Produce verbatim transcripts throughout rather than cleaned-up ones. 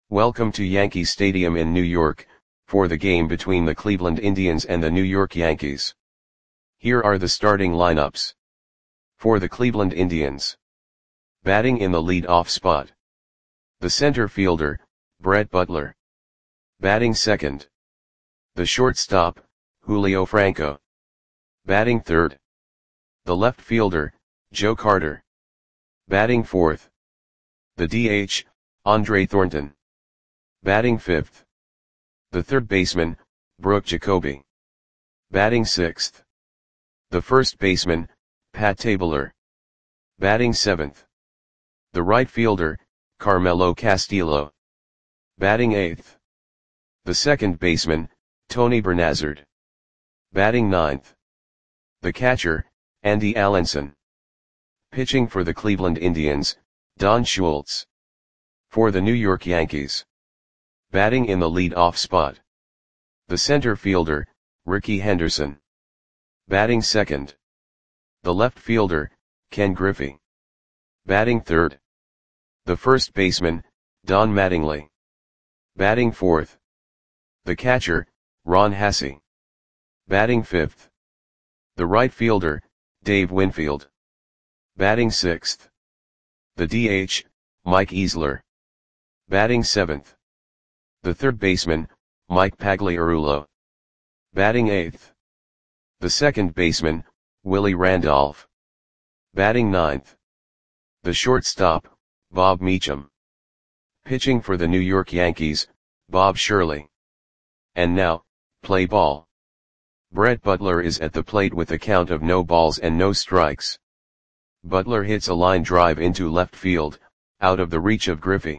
Welcome to Yankee Stadium in New York, for the game between the Cleveland Indians and the New York Yankees. Here are the starting lineups. For the Cleveland Indians. Batting in the lead-off spot. The center fielder, Brett Butler. Batting second. The shortstop, Julio Franco. Batting third. The left fielder, Joe Carter. Batting fourth. The D H, Andre Thornton. Batting fifth. The third baseman, Brooke Jacoby. Batting sixth. The first baseman, Pat Tabler. Batting seventh. The right fielder, Carmelo Castillo. Batting eighth. The second baseman, Tony Bernazard. Batting ninth. The catcher, Andy Allenson. Pitching for the Cleveland Indians, Don Schultz. For the New York Yankees. Batting in the lead-off spot. The center fielder, Rickey Henderson. Batting second. The left fielder, Ken Griffey. Batting third. The first baseman, Don Mattingly. Batting fourth. The catcher, Ron Hassey. Batting fifth. The right fielder, Dave Winfield. Batting sixth. The D H, Mike Easler. Batting seventh. The third baseman, Mike Pagliarulo. Batting eighth. The second baseman, Willie Randolph. Batting ninth. The shortstop, Bob Meacham. Pitching for the New York Yankees, Bob Shirley. And now, play ball. Brett Butler is at the plate with a count of no balls and no strikes. Butler hits a line drive into left field, out of the reach of Griffey.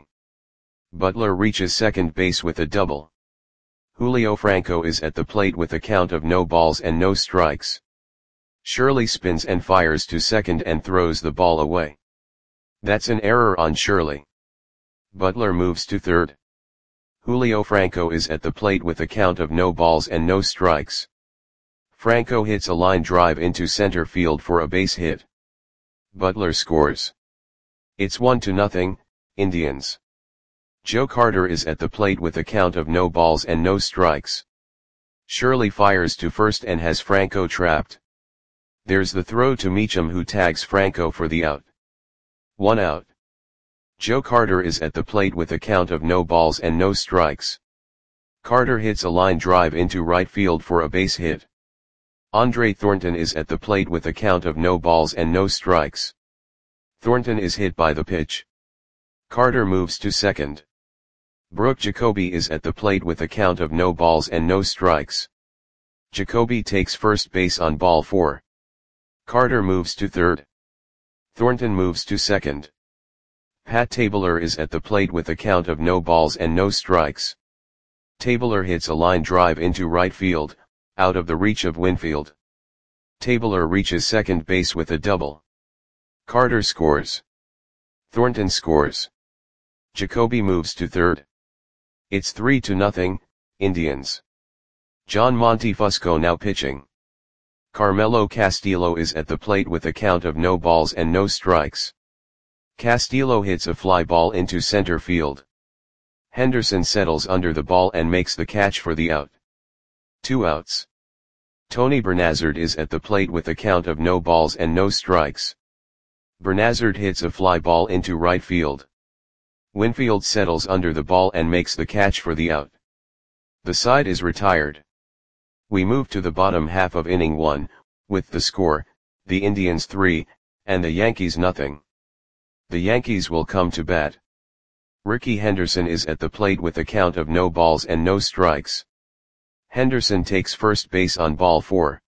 Butler reaches second base with a double. Julio Franco is at the plate with a count of no balls and no strikes. Shirley spins and fires to second and throws the ball away. That's an error on Shirley. Butler moves to third. Julio Franco is at the plate with a count of no balls and no strikes. Franco hits a line drive into center field for a base hit. Butler scores. It's one to nothing, Indians. Joe Carter is at the plate with a count of no balls and no strikes. Shirley fires to first and has Franco trapped. There's the throw to Meacham, who tags Franco for the out. One out. Joe Carter is at the plate with a count of no balls and no strikes. Carter hits a line drive into right field for a base hit. Andre Thornton is at the plate with a count of no balls and no strikes. Thornton is hit by the pitch. Carter moves to second. Brooke Jacoby is at the plate with a count of no balls and no strikes. Jacoby takes first base on ball four. Carter moves to third. Thornton moves to second. Pat Tabler is at the plate with a count of no balls and no strikes. Tabler hits a line drive into right field, out of the reach of Winfield. Tabler reaches second base with a double. Carter scores. Thornton scores. Jacoby moves to third. It's three to nothing, Indians. John Montefusco now pitching. Carmelo Castillo is at the plate with a count of no balls and no strikes. Castillo hits a fly ball into center field. Henderson settles under the ball and makes the catch for the out. Two outs. Tony Bernazard is at the plate with a count of no balls and no strikes. Bernazard hits a fly ball into right field. Winfield settles under the ball and makes the catch for the out. The side is retired. We move to the bottom half of inning one, with the score, the Indians three, and the Yankees nothing. The Yankees will come to bat. Rickey Henderson is at the plate with a count of no balls and no strikes. Henderson takes first base on ball four.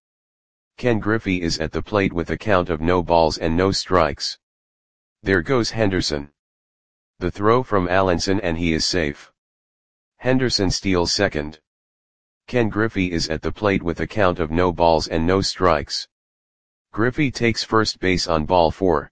Ken Griffey is at the plate with a count of no balls and no strikes. There goes Henderson. The throw from Allenson and he is safe. Henderson steals second. Ken Griffey is at the plate with a count of no balls and no strikes. Griffey takes first base on ball four.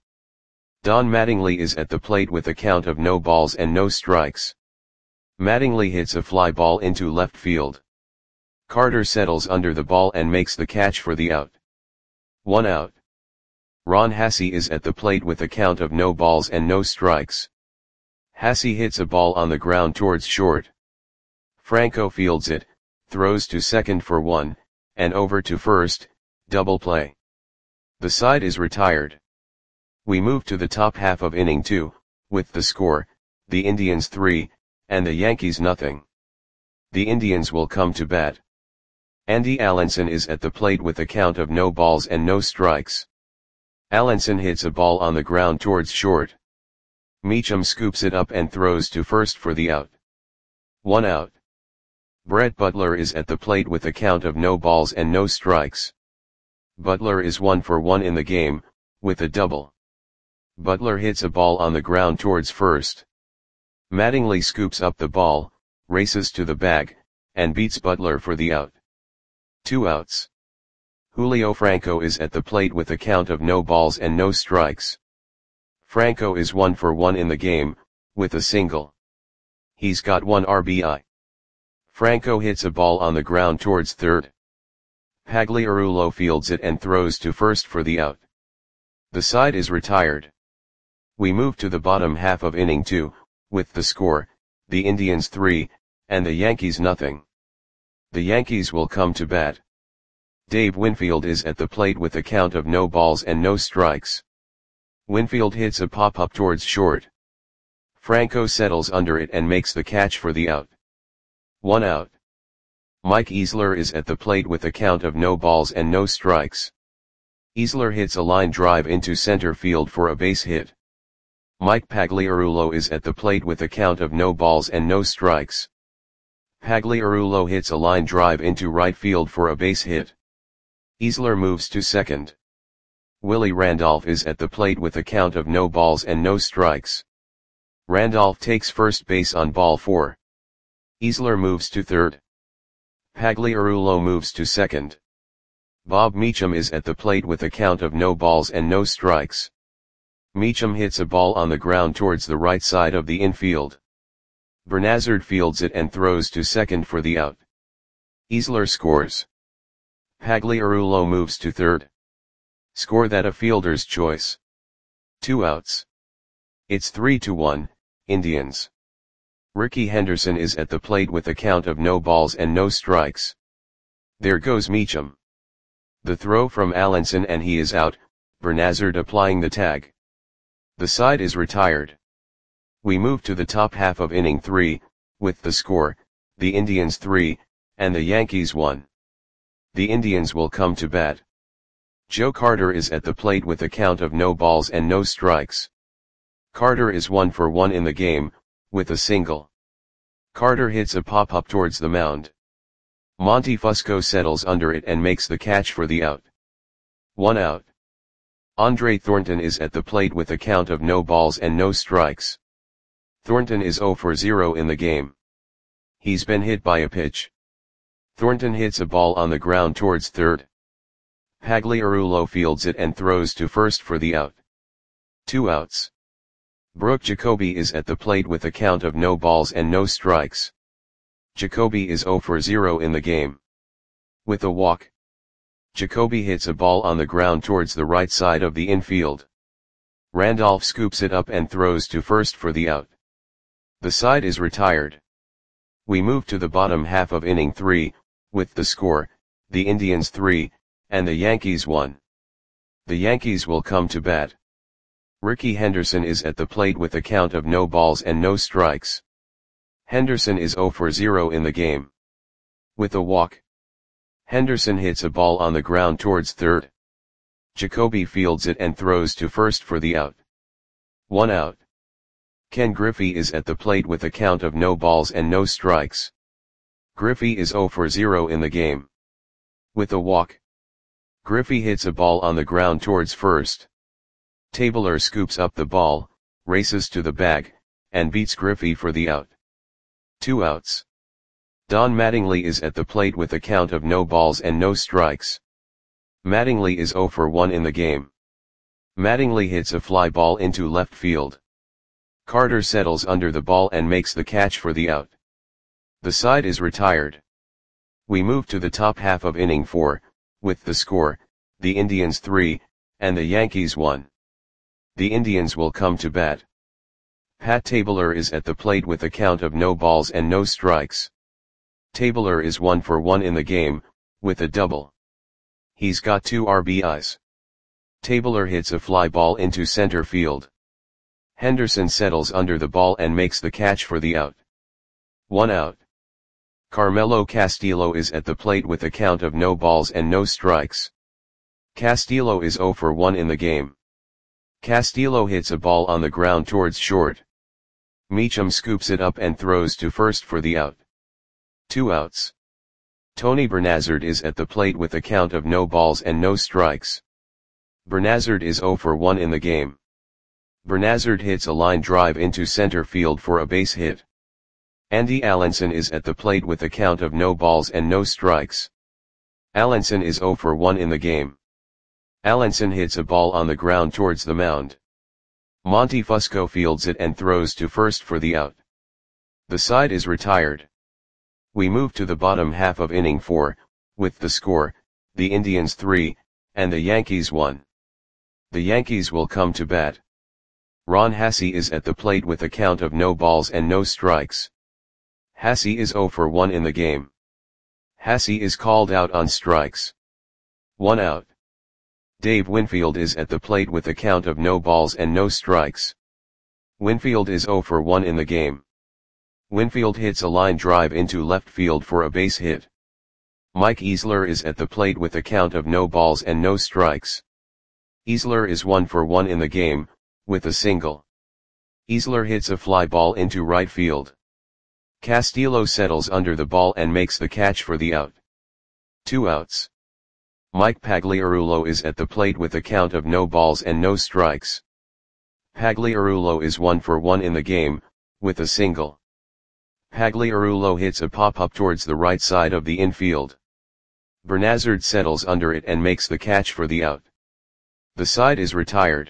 Don Mattingly is at the plate with a count of no balls and no strikes. Mattingly hits a fly ball into left field. Carter settles under the ball and makes the catch for the out. One out. Ron Hassey is at the plate with a count of no balls and no strikes. Hasse hits a ball on the ground towards short. Franco fields it, throws to second for one, and over to first, double play. The side is retired. We move to the top half of inning two, with the score, the Indians three, and the Yankees nothing. The Indians will come to bat. Andy Allenson is at the plate with a count of no balls and no strikes. Allenson hits a ball on the ground towards short. Meacham scoops it up and throws to first for the out. One out. Brett Butler is at the plate with a count of no balls and no strikes. Butler is one for one in the game, with a double. Butler hits a ball on the ground towards first. Mattingly scoops up the ball, races to the bag, and beats Butler for the out. Two outs. Julio Franco is at the plate with a count of no balls and no strikes. Franco is one for one in the game, with a single. He's got one R B I. Franco hits a ball on the ground towards third. Pagliarulo fields it and throws to first for the out. The side is retired. We move to the bottom half of inning two, with the score, the Indians three, and the Yankees nothing. The Yankees will come to bat. Dave Winfield is at the plate with a count of no balls and no strikes. Winfield hits a pop-up towards short. Franco settles under it and makes the catch for the out. One out. Mike Easler is at the plate with a count of no balls and no strikes. Easler hits a line drive into center field for a base hit. Mike Pagliarulo is at the plate with a count of no balls and no strikes. Pagliarulo hits a line drive into right field for a base hit. Easler moves to second. Willie Randolph is at the plate with a count of no balls and no strikes. Randolph takes first base on ball four. Easler moves to third. Pagliarulo moves to second. Bob Meacham is at the plate with a count of no balls and no strikes. Meacham hits a ball on the ground towards the right side of the infield. Bernazard fields it and throws to second for the out. Easler scores. Pagliarulo moves to third. Score that a fielder's choice. Two outs. It's three to one, Indians. Ricky Henderson is at the plate with a count of no balls and no strikes. There goes Meacham. The throw from Allenson and he is out, Bernazard applying the tag. The side is retired. We move to the top half of inning three, with the score, the Indians three, and the Yankees one. The Indians will come to bat. Joe Carter is at the plate with a count of no balls and no strikes. Carter is one for one in the game, with a single. Carter hits a pop-up towards the mound. Monty Fusco settles under it and makes the catch for the out. One out. Andre Thornton is at the plate with a count of no balls and no strikes. Thornton is zero for zero in the game. He's been hit by a pitch. Thornton hits a ball on the ground towards third. Pagliarulo fields it and throws to first for the out. Two outs. Brooke Jacoby is at the plate with a count of no balls and no strikes. Jacoby is zero for zero in the game. With a walk. Jacoby hits a ball on the ground towards the right side of the infield. Randolph scoops it up and throws to first for the out. The side is retired. We move to the bottom half of inning three, with the score, the Indians three, and the Yankees one. The Yankees will come to bat. Ricky Henderson is at the plate with a count of no balls and no strikes. Henderson is zero for zero in the game. With a walk. Henderson hits a ball on the ground towards third. Jacoby fields it and throws to first for the out. One out. Ken Griffey is at the plate with a count of no balls and no strikes. Griffey is zero for zero in the game. With a walk. Griffey hits a ball on the ground towards first. Tabler scoops up the ball, races to the bag, and beats Griffey for the out. Two outs. Don Mattingly is at the plate with a count of no balls and no strikes. Mattingly is zero for one in the game. Mattingly hits a fly ball into left field. Carter settles under the ball and makes the catch for the out. The side is retired. We move to the top half of inning four, with the score, the Indians three, and the Yankees one. The Indians will come to bat. Pat Tabler is at the plate with a count of no balls and no strikes. Tabler is one for one in the game, with a double. He's got two R B Is. Tabler hits a fly ball into center field. Henderson settles under the ball and makes the catch for the out. One out. Carmelo Castillo is at the plate with a count of no balls and no strikes. Castillo is zero for one in the game. Castillo hits a ball on the ground towards short. Meacham scoops it up and throws to first for the out. Two outs. Tony Bernazard is at the plate with a count of no balls and no strikes. Bernazard is zero for one in the game. Bernazard hits a line drive into center field for a base hit. Andy Allenson is at the plate with a count of no balls and no strikes. Allenson is zero for one in the game. Allenson hits a ball on the ground towards the mound. Monty Fusco fields it and throws to first for the out. The side is retired. We move to the bottom half of inning four, with the score, the Indians three, and the Yankees one. The Yankees will come to bat. Ron Hassey is at the plate with a count of no balls and no strikes. Hassey is zero for one in the game. Hassey is called out on strikes. One out. Dave Winfield is at the plate with a count of no balls and no strikes. Winfield is zero for one in the game. Winfield hits a line drive into left field for a base hit. Mike Easler is at the plate with a count of no balls and no strikes. Easler is one for one in the game, with a single. Easler hits a fly ball into right field. Castillo settles under the ball and makes the catch for the out. Two outs. Mike Pagliarulo is at the plate with a count of no balls and no strikes. Pagliarulo is one for one in the game, with a single. Pagliarulo hits a pop-up towards the right side of the infield. Bernazard settles under it and makes the catch for the out. The side is retired.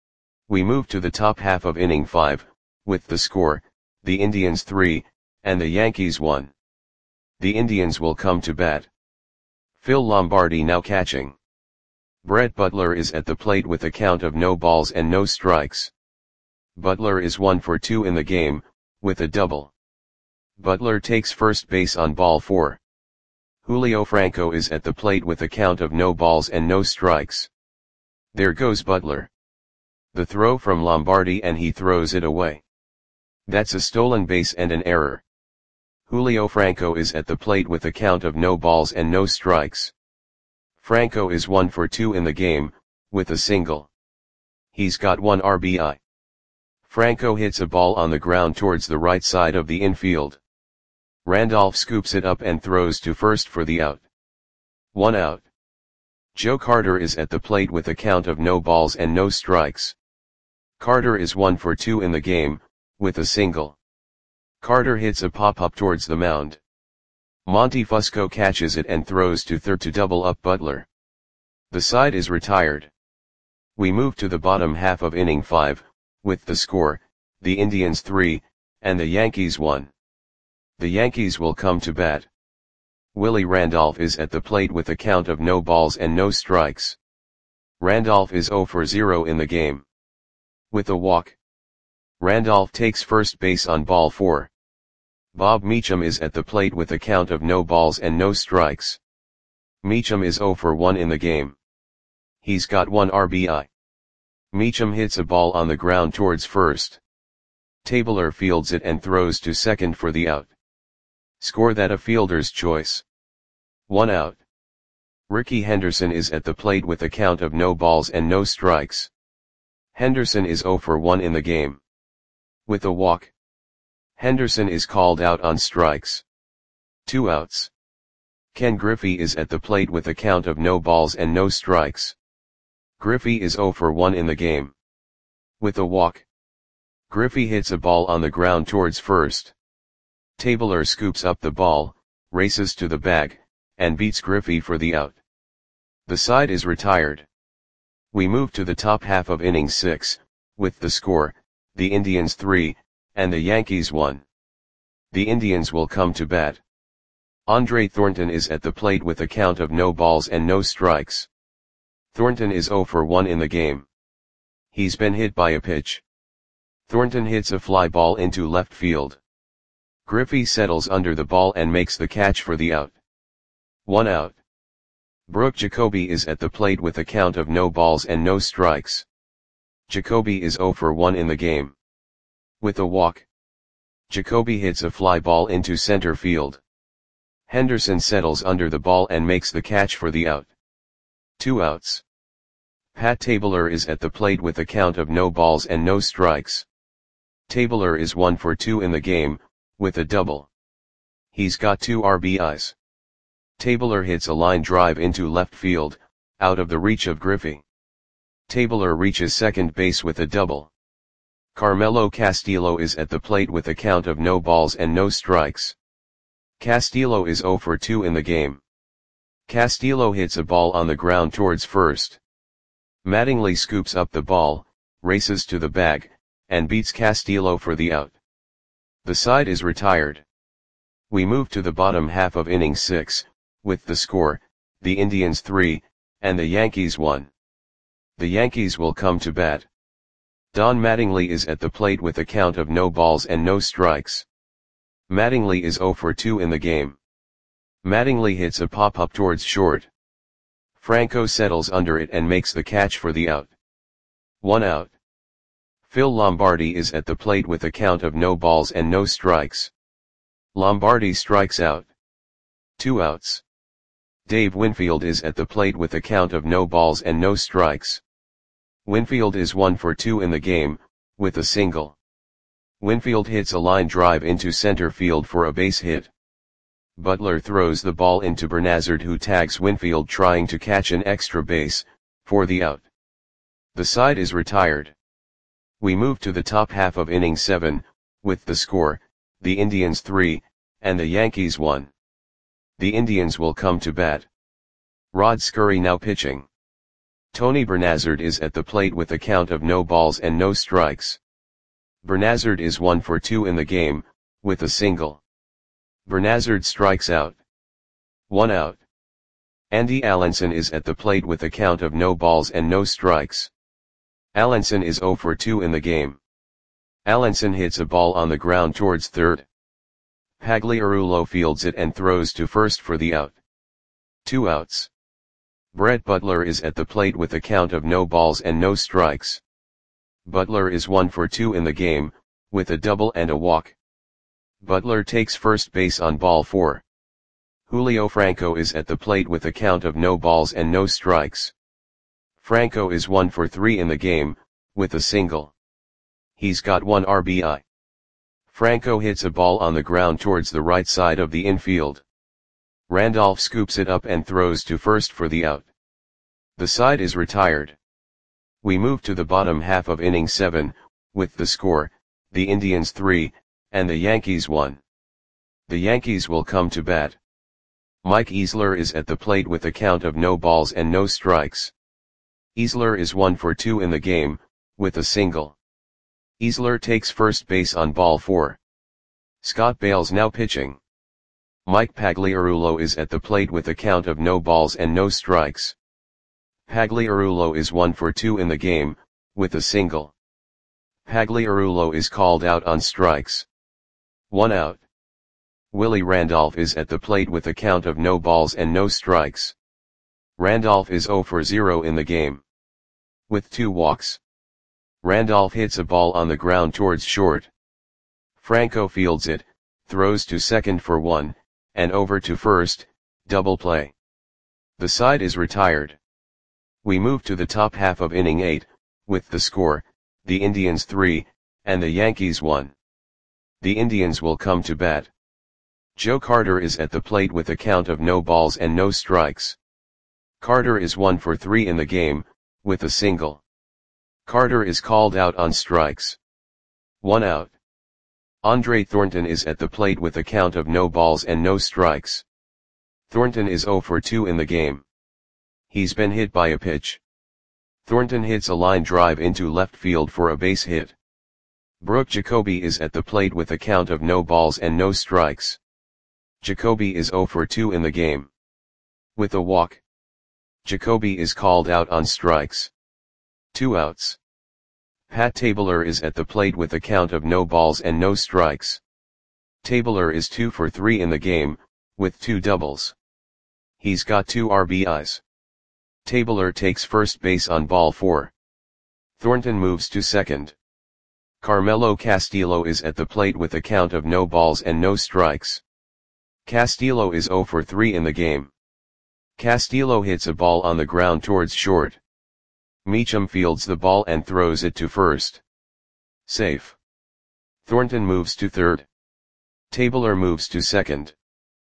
We move to the top half of inning five, with the score, the Indians three, and the Yankees one. The Indians will come to bat. Phil Lombardi now catching. Brett Butler is at the plate with a count of no balls and no strikes. Butler is one for two in the game, with a double. Butler takes first base on ball four. Julio Franco is at the plate with a count of no balls and no strikes. There goes Butler. The throw from Lombardi and he throws it away. That's a stolen base and an error. Julio Franco is at the plate with a count of no balls and no strikes. Franco is one for two in the game, with a single. He's got one R B I. Franco hits a ball on the ground towards the right side of the infield. Randolph scoops it up and throws to first for the out. One out. Joe Carter is at the plate with a count of no balls and no strikes. Carter is one for two in the game, with a single. Carter hits a pop-up towards the mound. Monty Fusco catches it and throws to third to double up Butler. The side is retired. We move to the bottom half of inning five, with the score, the Indians three, and the Yankees one. The Yankees will come to bat. Willie Randolph is at the plate with a count of no balls and no strikes. Randolph is zero for zero in the game. With a walk. Randolph takes first base on ball four. Bob Meacham is at the plate with a count of no balls and no strikes. Meacham is zero for one in the game. He's got one R B I. Meacham hits a ball on the ground towards first. Tabler fields it and throws to second for the out. Score that a fielder's choice. One out. Ricky Henderson is at the plate with a count of no balls and no strikes. Henderson is zero for one in the game. With a walk. Henderson is called out on strikes. Two outs. Ken Griffey is at the plate with a count of no balls and no strikes. Griffey is zero for one in the game. With a walk. Griffey hits a ball on the ground towards first. Tabler scoops up the ball, races to the bag, and beats Griffey for the out. The side is retired. We move to the top half of inning six, with the score, the Indians three, and the Yankees one. The Indians will come to bat. Andre Thornton is at the plate with a count of no balls and no strikes. Thornton is zero for one in the game. He's been hit by a pitch. Thornton hits a fly ball into left field. Griffey settles under the ball and makes the catch for the out. One out. Brooke Jacoby is at the plate with a count of no balls and no strikes. Jacoby is zero for one in the game. With a walk, Jacoby hits a fly ball into center field. Henderson settles under the ball and makes the catch for the out. Two outs. Pat Tabler is at the plate with a count of no balls and no strikes. Tabler is one for two in the game, with a double. He's got two R B Is. Tabler hits a line drive into left field, out of the reach of Griffey. Tabler reaches second base with a double. Carmelo Castillo is at the plate with a count of no balls and no strikes. Castillo is zero for two in the game. Castillo hits a ball on the ground towards first. Mattingly scoops up the ball, races to the bag, and beats Castillo for the out. The side is retired. We move to the bottom half of inning six, with the score, the Indians three, and the Yankees one. The Yankees will come to bat. Don Mattingly is at the plate with a count of no balls and no strikes. Mattingly is zero for two in the game. Mattingly hits a pop-up towards short. Franco settles under it and makes the catch for the out. One out. Phil Lombardi is at the plate with a count of no balls and no strikes. Lombardi strikes out. Two outs. Dave Winfield is at the plate with a count of no balls and no strikes. Winfield is one for two in the game, with a single. Winfield hits a line drive into center field for a base hit. Butler throws the ball into Bernazard, who tags Winfield trying to catch an extra base, for the out. The side is retired. We move to the top half of inning seven, with the score, the Indians three, and the Yankees one. The Indians will come to bat. Rod Scurry now pitching. Tony Bernazard is at the plate with a count of no balls and no strikes. Bernazard is one for two in the game, with a single. Bernazard strikes out. One out. Andy Allenson is at the plate with a count of no balls and no strikes. Allenson is zero for two in the game. Allenson hits a ball on the ground towards third. Pagliarulo fields it and throws to first for the out. Two outs. Brett Butler is at the plate with a count of no balls and no strikes. Butler is one for two in the game, with a double and a walk. Butler takes first base on ball four. Julio Franco is at the plate with a count of no balls and no strikes. Franco is one for three in the game, with a single. He's got one R B I. Franco hits a ball on the ground towards the right side of the infield. Randolph scoops it up and throws to first for the out. The side is retired. We move to the bottom half of inning seven, with the score, the Indians three, and the Yankees one. The Yankees will come to bat. Mike Easler is at the plate with a count of no balls and no strikes. Easler is one for two in the game, with a single. Easler takes first base on ball four. Scott Bales now pitching. Mike Pagliarulo is at the plate with a count of no balls and no strikes. Pagliarulo is one for two in the game, with a single. Pagliarulo is called out on strikes. One out. Willie Randolph is at the plate with a count of no balls and no strikes. Randolph is zero for zero in the game. With two walks. Randolph hits a ball on the ground towards short. Franco fields it, throws to second for one, and over to first, double play. The side is retired. We move to the top half of inning eight, with the score, the Indians three, and the Yankees one. The Indians will come to bat. Joe Carter is at the plate with a count of no balls and no strikes. Carter is one for three in the game, with a single. Carter is called out on strikes. One out. Andre Thornton is at the plate with a count of no balls and no strikes. Thornton is zero for two in the game. He's been hit by a pitch. Thornton hits a line drive into left field for a base hit. Brooke Jacoby is at the plate with a count of no balls and no strikes. Jacoby is zero for two in the game. With a walk. Jacoby is called out on strikes. Two outs. Pat Tabler is at the plate with a count of no balls and no strikes. Tabler is two for three in the game, with two doubles. He's got two R B Is. Tabler takes first base on ball four. Thornton moves to second. Carmelo Castillo is at the plate with a count of no balls and no strikes. Castillo is zero for three in the game. Castillo hits a ball on the ground towards short. Meacham fields the ball and throws it to first. Safe. Thornton moves to third. Tabler moves to second.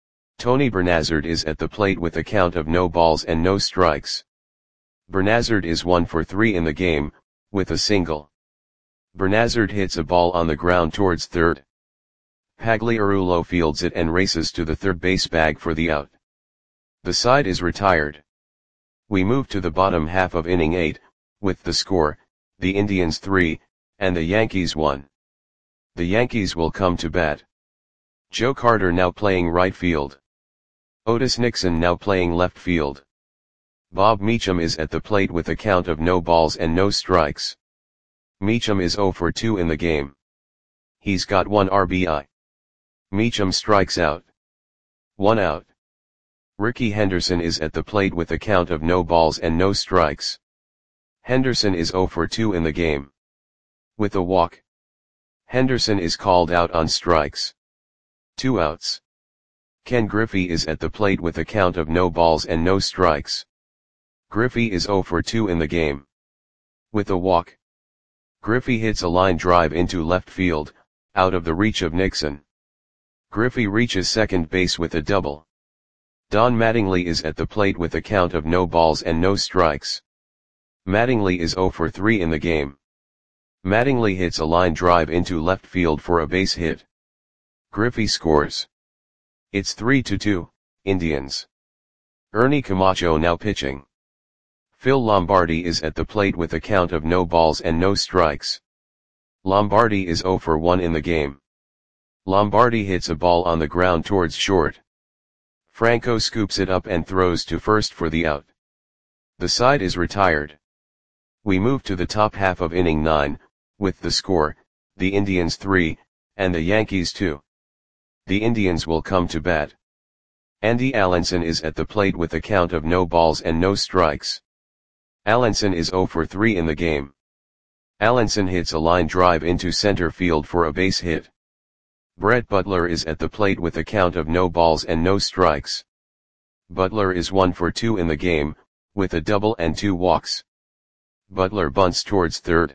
Tony Bernazard is at the plate with a count of no balls and no strikes. Bernazard is one for three in the game, with a single. Bernazard hits a ball on the ground towards third. Pagliarulo fields it and races to the third base bag for the out. The side is retired. We move to the bottom half of inning eight, with the score, the Indians three, and the Yankees one. The Yankees will come to bat. Joe Carter now playing right field. Otis Nixon now playing left field. Bob Meacham is at the plate with a count of no balls and no strikes. Meacham is zero for two in the game. He's got one R B I. Meacham strikes out. One out. Rickey Henderson is at the plate with a count of no balls and no strikes. Henderson is zero for two in the game. With a walk. Henderson is called out on strikes. Two outs. Ken Griffey is at the plate with a count of no balls and no strikes. Griffey is zero for two in the game. With a walk. Griffey hits a line drive into left field, out of the reach of Nixon. Griffey reaches second base with a double. Don Mattingly is at the plate with a count of no balls and no strikes. Mattingly is zero for three in the game. Mattingly hits a line drive into left field for a base hit. Griffey scores. It's three to two, Indians. Ernie Camacho now pitching. Phil Lombardi is at the plate with a count of no balls and no strikes. Lombardi is zero for one in the game. Lombardi hits a ball on the ground towards short. Franco scoops it up and throws to first for the out. The side is retired. We move to the top half of inning nine, with the score, the Indians three, and the Yankees two. The Indians will come to bat. Andy Allenson is at the plate with a count of no balls and no strikes. Allenson is zero for three in the game. Allenson hits a line drive into center field for a base hit. Brett Butler is at the plate with a count of no balls and no strikes. Butler is one for two in the game, with a double and two walks. Butler bunts towards third.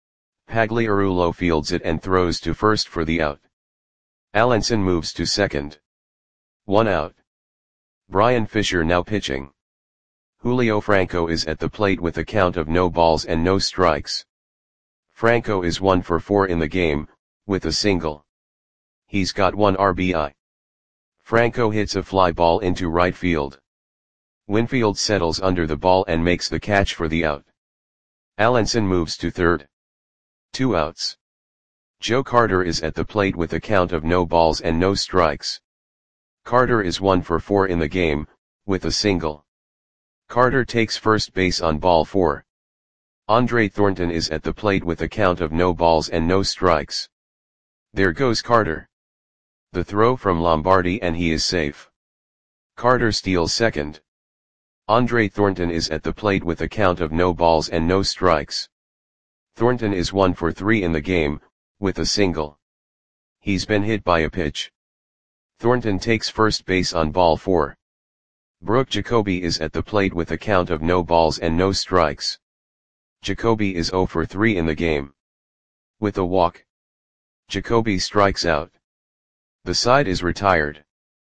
Pagliarulo fields it and throws to first for the out. Allenson moves to second. One out. Brian Fisher now pitching. Julio Franco is at the plate with a count of no balls and no strikes. Franco is one for four in the game, with a single. He's got one R B I. Franco hits a fly ball into right field. Winfield settles under the ball and makes the catch for the out. Allenson moves to third. Two outs. Joe Carter is at the plate with a count of no balls and no strikes. Carter is one for four in the game, with a single. Carter takes first base on ball four. Andre Thornton is at the plate with a count of no balls and no strikes. There goes Carter. The throw from Lombardi and he is safe. Carter steals second. Andre Thornton is at the plate with a count of no balls and no strikes. Thornton is one for three in the game, with a single. He's been hit by a pitch. Thornton takes first base on ball four. Brooke Jacoby is at the plate with a count of no balls and no strikes. Jacoby is zero for three in the game. With a walk. Jacoby strikes out. The side is retired.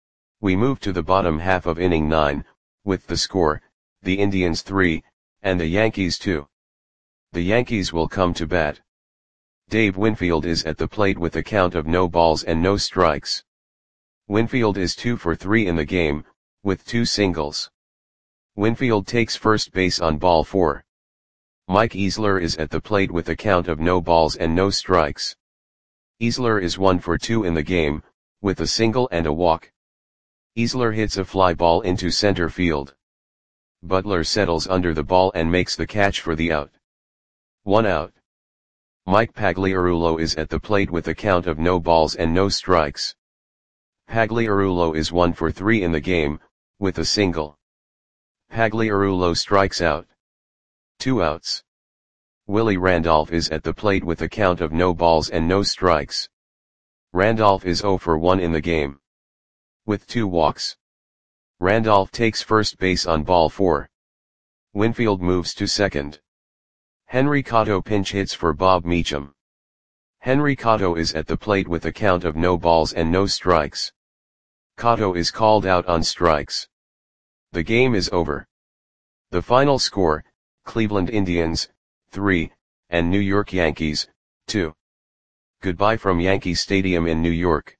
We move to the bottom half of inning nine, with the score, the Indians three, and the Yankees two. The Yankees will come to bat. Dave Winfield is at the plate with a count of no balls and no strikes. Winfield is two for three in the game, with two singles. Winfield takes first base on ball four. Mike Easler is at the plate with a count of no balls and no strikes. Easler is one for two in the game, with a single and a walk. Easler hits a fly ball into center field. Butler settles under the ball and makes the catch for the out. One out. Mike Pagliarulo is at the plate with a count of no balls and no strikes. Pagliarulo is one for three in the game, with a single. Pagliarulo strikes out. Two outs. Willie Randolph is at the plate with a count of no balls and no strikes. Randolph is zero for one in the game, with two walks. Randolph takes first base on ball four. Winfield moves to second. Henry Cotto pinch hits for Bob Meacham. Henry Cotto is at the plate with a count of no balls and no strikes. Cotto is called out on strikes. The game is over. The final score, Cleveland Indians, three, and New York Yankees, two. Goodbye from Yankee Stadium in New York.